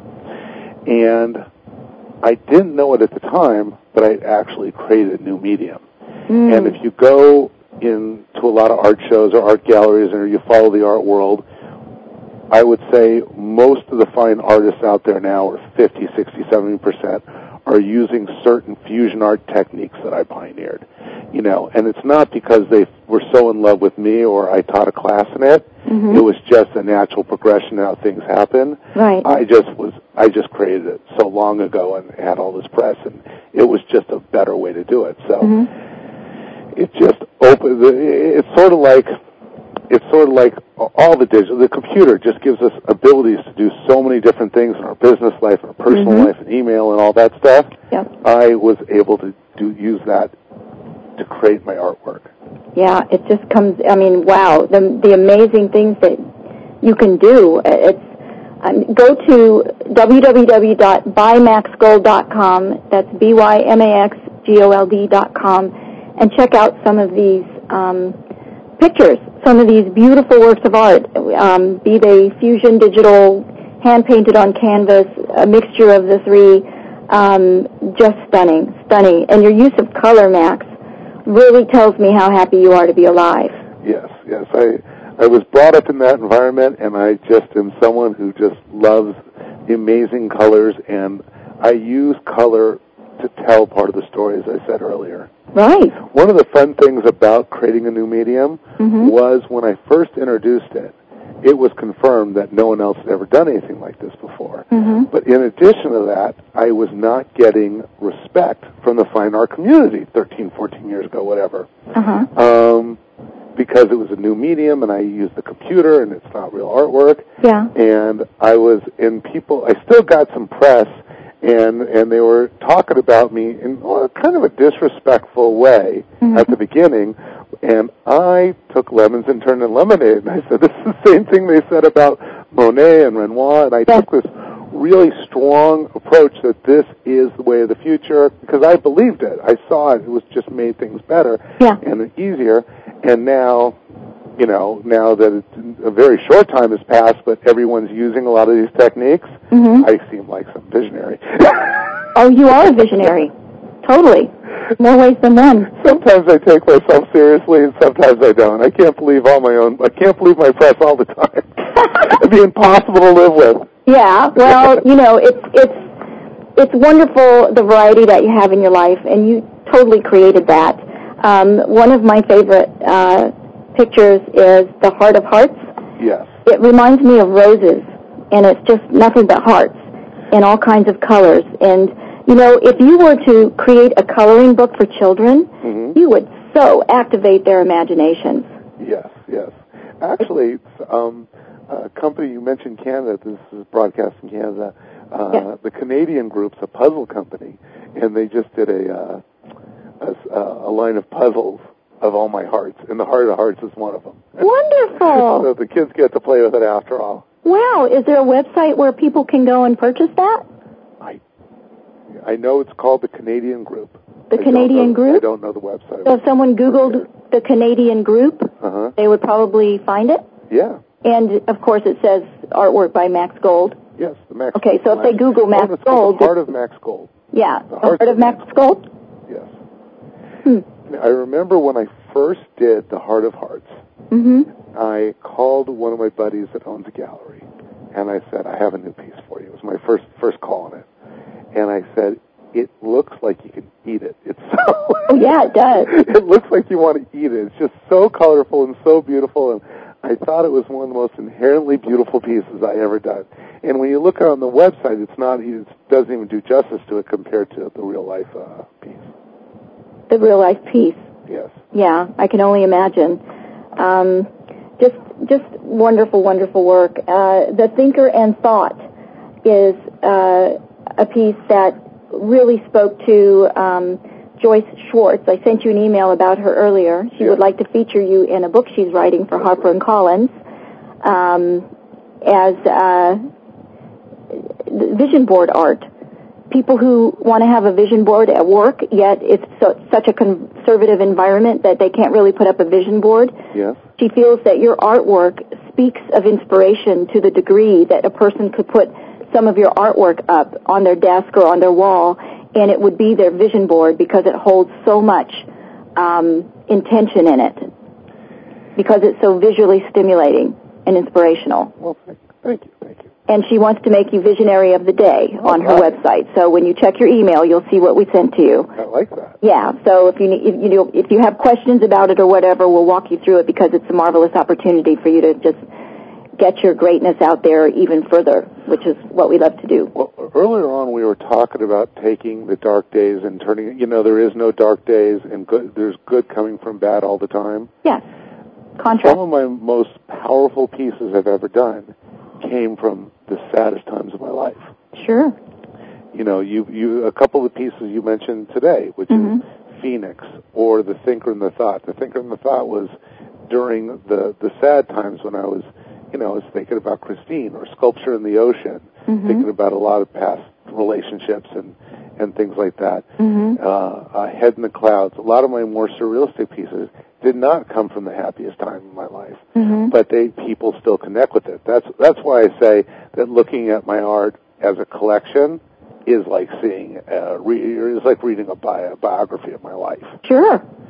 And I didn't know it at the time, but I actually created a new medium. Mm. And if you go into a lot of art shows or art galleries, or you follow the art world, I would say most of the fine artists out there now are fifty, sixty, seventy percent are using certain fusion art techniques that I pioneered. You know, and it's not because they were so in love with me or I taught a class in it. Mm-hmm. It was just a natural progression of how things happen. Right. I just was, I just created it so long ago and had all this press, and it was just a better way to do it. So mm-hmm. it just opened. It's sort of like, it's sort of like all the digital. The computer just gives us abilities to do so many different things in our business life, our personal mm-hmm. life, and email and all that stuff. Yep. I was able to do use that to create my artwork. Yeah, it just comes, I mean, wow, the the amazing things that you can do. It's um, go to w w w dot by max gold dot com, that's B Y M A X G O L D dot com, and check out some of these um, pictures, some of these beautiful works of art, um, be they fusion, digital, hand-painted on canvas, a mixture of the three, um, just stunning, stunning. And your use of color, Max, really tells me how happy you are to be alive. Yes, yes. I I was brought up in that environment, and I just am someone who just loves the amazing colors, and I use color to tell part of the story, as I said earlier. Right. One of the fun things about creating a new medium mm-hmm. was when I first introduced it, it was confirmed that no one else had ever done anything like this before. Mm-hmm. But in addition to that, I was not getting respect from the fine art community thirteen, fourteen years ago, whatever. Uh-huh. Um, because it was a new medium, and I used the computer, and it's not real artwork. Yeah. And I was in people, I still got some press, and and they were talking about me in well, kind of a disrespectful way mm-hmm. at the beginning, and I took lemons and turned them lemonade, and I said, this is the same thing they said about Monet and Renoir, and I yeah. took this really strong approach that this is the way of the future, because I believed it. I saw it. It was just made things better yeah. and easier. And now, you know, now that it's a very short time has passed, but everyone's using a lot of these techniques, mm-hmm. I seem like some visionary. Oh, you are a visionary. Totally. More ways than one. Sometimes I take myself seriously, and sometimes I don't. I can't believe all my own, I can't believe my press all the time. It'd be impossible to live with. Yeah, well, you know, it's it's it's wonderful, the variety that you have in your life, and you totally created that. Um, one of my favorite uh, pictures is the Heart of Hearts. Yes. It reminds me of roses, and it's just nothing but hearts in all kinds of colors. And, you know, if you were to create a coloring book for children, mm-hmm. you would so activate their imaginations. Yes, yes. Actually, um, a company, you mentioned Canada, this is broadcast in Canada, uh, yeah. the Canadian group's a puzzle company, and they just did a, uh, a, a line of puzzles of all my hearts, and the Heart of Hearts is one of them. Wonderful! So the kids get to play with it after all. Wow, is there a website where people can go and purchase that? I I know it's called the Canadian Group. The I Canadian know, Group? I don't know the website. So if someone Googled okay. the Canadian Group, uh-huh. they would probably find it? Yeah. And, of course, it says artwork by Max Gold. Yes, the Max Okay, so if Max, they Google Max oh, it's Gold... the Heart of Max Gold. Yeah, the the Heart, Heart of Max, Max Gold? Yes. Hmm. I remember when I first did the Heart of Hearts, mm-hmm. I called one of my buddies that owns a gallery, and I said, I have a new piece for you. It was my first first call on it. And I said, it looks like you can eat it. It's so... Oh, yeah, it does. It looks like you want to eat it. It's just so colorful and so beautiful, and I thought it was one of the most inherently beautiful pieces I ever done. And when you look on the website, it's not, it doesn't even do justice to it compared to the real-life uh, piece. The real-life piece. Yes. Yeah, I can only imagine. Um, just just wonderful, wonderful work. Uh, the Thinker and Thought is uh, a piece that really spoke to um, Joyce Schwartz. I sent you an email about her earlier. She yeah. would like to feature you in a book she's writing for Harper and Collins um, as uh, vision board art. People who want to have a vision board at work, yet it's so, such a conservative environment that they can't really put up a vision board. Yes. She feels that your artwork speaks of inspiration to the degree that a person could put some of your artwork up on their desk or on their wall, and it would be their vision board because it holds so much um, intention in it, because it's so visually stimulating and inspirational. Well, thank you, thank you. Thank you. And she wants to make you Visionary of the Day oh, on her right. website. So when you check your email, you'll see what we sent to you. I like that. Yeah. So if you need, if you know, if you have questions about it or whatever, we'll walk you through it, because it's a marvelous opportunity for you to just get your greatness out there even further, which is what we love to do. Well, earlier on we were talking about taking the dark days and turning, you know, there is no dark days, and good, there's good coming from bad all the time. Yes. Contrast. Some of my most powerful pieces I've ever done came from the saddest times of my life. Sure. You know, you, you, a couple of pieces you mentioned today, which mm-hmm. is Phoenix, or The Thinker and the Thought. The Thinker and the Thought was during the, the sad times when I was, you know, I was thinking about Christine, or Sculpture in the Ocean, mm-hmm. thinking about a lot of past relationships and, and things like that. Mm-hmm. Uh, uh, Head in the Clouds. A lot of my more surrealistic pieces did not come from the happiest time in my life, mm-hmm. but they people still connect with it. That's that's why I say that looking at my art as a collection is like seeing, uh, re- is like reading a, bi- a biography of my life. Sure. So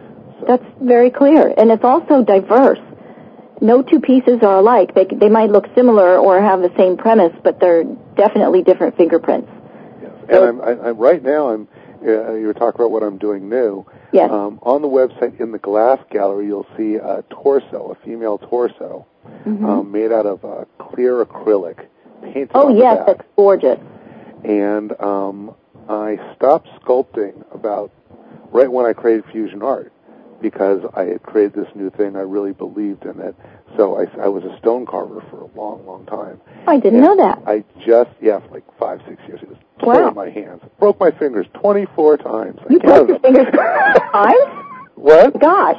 That's very clear. And it's also diverse. No two pieces are alike. They they might look similar or have the same premise, but they're definitely different fingerprints. Yes. And I'm, I, I'm right now, I'm, uh, you were talking about what I'm doing new. Yes. Um, on the website, in the glass gallery, you'll see a torso, a female torso, mm-hmm. um, made out of uh, clear acrylic, painted Oh, on yes, the back. that's gorgeous. And um, I stopped sculpting about right when I created Fusion Art, because I had created this new thing. I really believed in it. So I, I was a stone carver for a long, long time. I didn't and know that. I just, yeah, for like five, six years. It was wow. killing my hands. Broke my fingers twenty-four times. You broke your fingers twenty-four times? What? Gosh.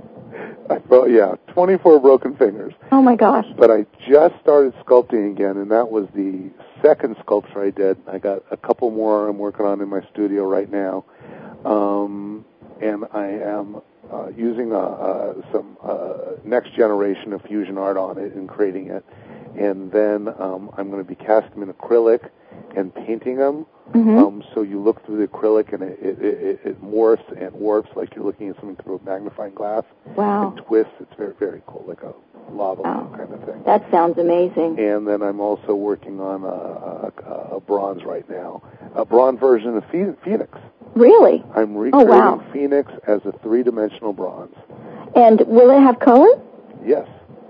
I broke, yeah, twenty-four broken fingers. Oh, my gosh. But I just started sculpting again, and that was the second sculpture I did. I got a couple more I'm working on in my studio right now. Um, and I am uh, using uh, uh, some uh, next generation of fusion art on it and creating it. And then um, I'm going to be casting them in acrylic and painting them. Mm-hmm. Um, so you look through the acrylic and it, it, it, it morphs and warps like you're looking at something through a magnifying glass. Wow. And twists. It's very, very cool, like a lava wow. kind of thing. That sounds amazing. And then I'm also working on a, a, a bronze right now, a bronze version of Phoenix. Really? I'm recreating oh, wow. Phoenix as a three-dimensional bronze. And will it have color? Yes.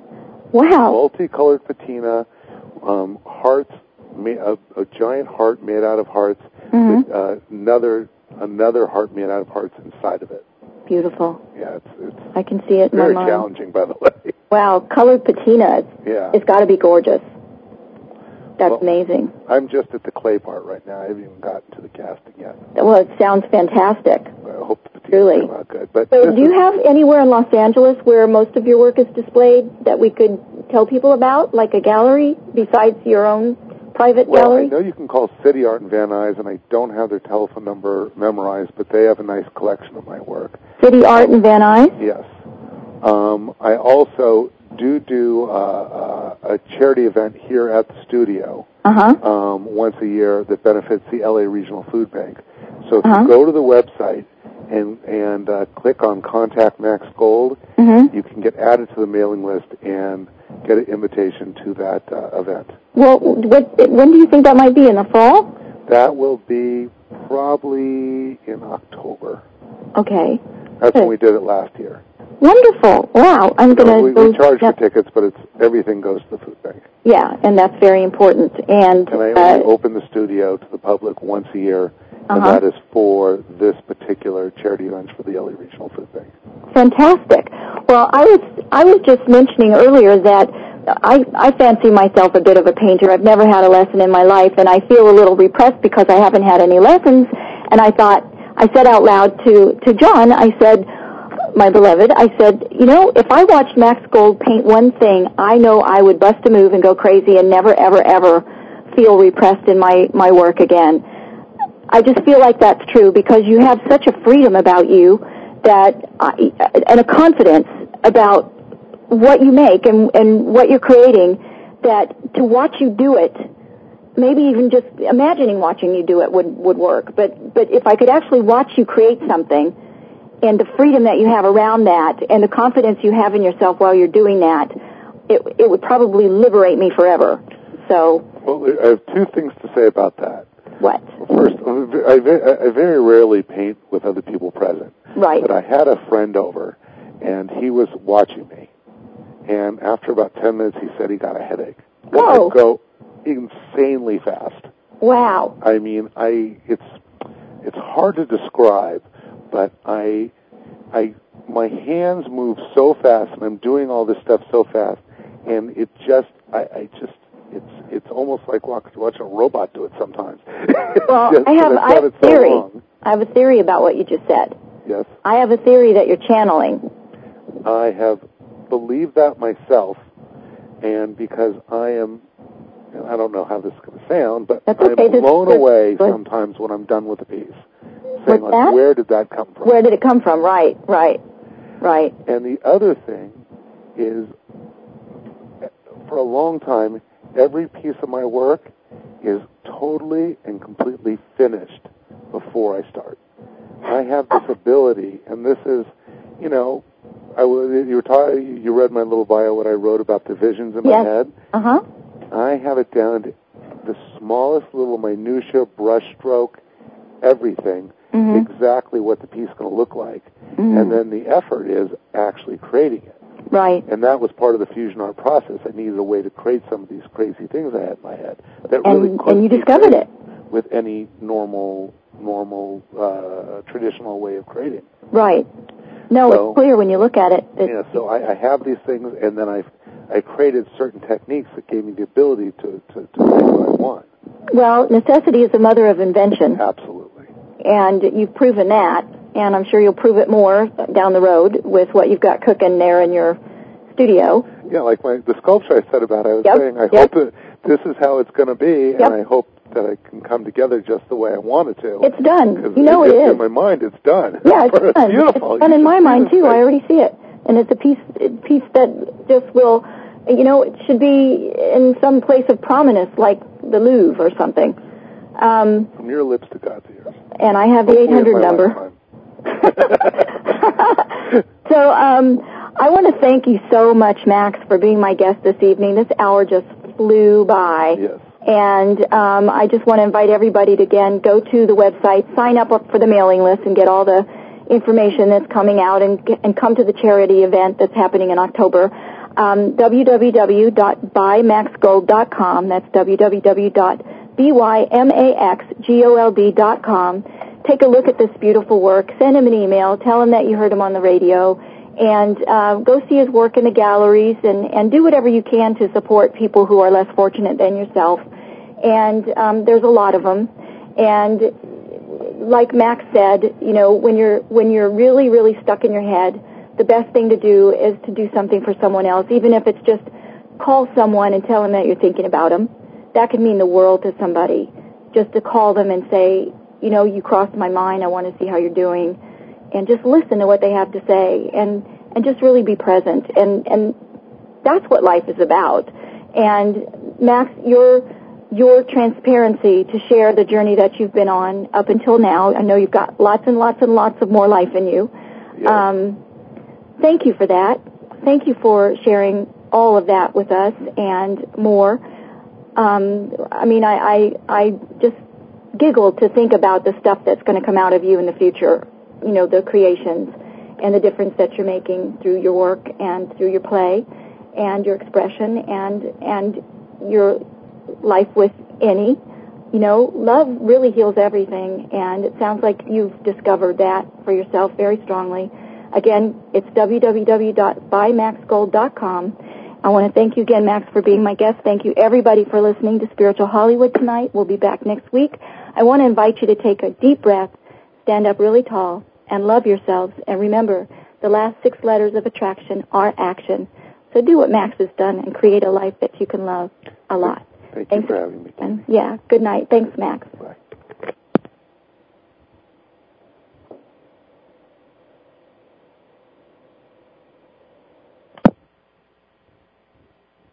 Wow. Multicolored patina, um, hearts, a, a giant heart made out of hearts, mm-hmm. with uh, another another heart made out of hearts inside of it. Beautiful. Yeah, it's, it's I can see it in very my mind. challenging, by the way. Wow, colored patina. Yeah. It's got to be gorgeous. That's well, amazing. I'm just at the clay part right now. I haven't even gotten to the casting yet. Well, it sounds fantastic. I hope the patina Truly. come out good. But so do you have anywhere in Los Angeles where most of your work is displayed that we could tell people about, like a gallery, besides your own private well, gallery? Well, I know you can call City Art in Van Nuys, and I don't have their telephone number memorized, but they have a nice collection of my work. City Art in Van Nuys? Yes. Um, I also do do uh, uh, a charity event here at the studio uh-huh. um, once a year that benefits the L A Regional Food Bank. So if uh-huh. you go to the website and and uh, click on Contact Max Gold, mm-hmm. you can get added to the mailing list and get an invitation to that uh, event. Well, what, when do you think that might be? In the fall? That will be probably in October. Okay. That's Good. when we did it last year. Wonderful. Wow. I'm going to... We, we charge yep. for tickets, but it's everything goes to the food bank. Yeah, and that's very important. And, and I uh, only open the studio to the public once a year, uh-huh. and that is for this particular charity event for the L A Regional Food Bank. Fantastic. Well, I was I was just mentioning earlier that I, I fancy myself a bit of a painter. I've never had a lesson in my life, and I feel a little repressed because I haven't had any lessons. And I thought, I said out loud to, to John, I said, my beloved, I said, you know, if I watched Max Gold paint one thing, I know I would bust a move and go crazy and never, ever, ever feel repressed in my, my work again. I just feel like that's true because you have such a freedom about you that, I, and a confidence about what you make and, and what you're creating, that to watch you do it, maybe even just imagining watching you do it would, would work. But, but if I could actually watch you create something, and the freedom that you have around that, and the confidence you have in yourself while you're doing that, it, it would probably liberate me forever. So. Well, I have two things to say about that. What? First, I, I very rarely paint with other people present. Right. But I had a friend over, and he was watching me. And after about ten minutes, he said he got a headache. Whoa. I go insanely fast. Wow. I mean, I it's it's hard to describe, but I I my hands move so fast, and I'm doing all this stuff so fast, and it just I, I just it's it's almost like watching watch a robot do it sometimes. Well, just, I have I have a so theory. long. I have a theory about what you just said. Yes. I have a theory that you're channeling. I have believed that myself, and because I am, and I don't know how this is going to sound, but That's I'm okay. blown this, away this, sometimes when I'm done with a piece. What's Saying, like, that? where did that come from? Where did it come from? Right, right, right. And the other thing is, for a long time, every piece of my work is totally and completely finished before I start. I have this ability, and this is, you know, I was, you were talking, you read my little bio, what I wrote about the visions in my yes. head. Uh-huh. I have it down to the smallest little minutia, brush stroke, everything, mm-hmm. exactly what the piece is going to look like. Mm-hmm. And then the effort is actually creating it. Right. And that was part of the fusion art process. I needed a way to create some of these crazy things I had in my head. That and, really and you discovered it. With any normal, normal, uh, traditional way of creating. Right. No, so, it's clear when you look at it. It's, yeah, so I, I have these things, and then I I created certain techniques that gave me the ability to, to, to make what I want. Well, necessity is the mother of invention. Absolutely. And you've proven that, and I'm sure you'll prove it more down the road with what you've got cooking there in your studio. Yeah, like my the sculpture I said about it, I was yep. saying, I yep. hope that this is how it's going to be, yep. and I hope that it can come together just the way I want it to. It's done. You know it, it is. In my mind, it's done. Yeah, it's it's done. beautiful. It's done in my mind, too. I already see it. And it's a piece, a piece that just will, you know, it should be in some place of prominence, like the Louvre or something. Um, From your lips to God's ears. And I have the eight hundred number. So um, I want to thank you so much, Max, for being my guest this evening. This hour just flew by. Yes. And um, I just want to invite everybody to, again, go to the website, sign up for the mailing list, and get all the information that's coming out, and, and come to the charity event that's happening in October. Um, w w w dot buy max gold dot com. That's w w w dot buy max gold dot com. Take a look at this beautiful work. Send him an email. Tell him that you heard him on the radio. And uh, go see his work in the galleries, and, and do whatever you can to support people who are less fortunate than yourself. And um, there's a lot of them. And like Max said, you know, when you're when you're really, really stuck in your head, the best thing to do is to do something for someone else, even if it's just call someone and tell them that you're thinking about them. That could mean the world to somebody, just to call them and say, you know, you crossed my mind, I want to see how you're doing. And just listen to what they have to say, and, and just really be present. And, and that's what life is about. And Max, your your transparency to share the journey that you've been on up until now, I know you've got lots and lots and lots of more life in you. Yes. Um, thank you for that. Thank you for sharing all of that with us and more. Um, I mean, I, I, I just giggle to think about the stuff that's going to come out of you in the future. You know, the creations and the difference that you're making through your work and through your play and your expression and and your life with any. You know, love really heals everything, and it sounds like you've discovered that for yourself very strongly. Again, it's w w w dot buy max gold dot com. I want to thank you again, Max, for being my guest. Thank you, everybody, for listening to Spiritual Hollywood tonight. We'll be back next week. I want to invite you to take a deep breath, stand up really tall, and love yourselves. And remember, the last six letters of attraction are action. So do what Max has done and create a life that you can love a lot. Thank Thanks you for having me. And yeah, good night. Thanks, Max.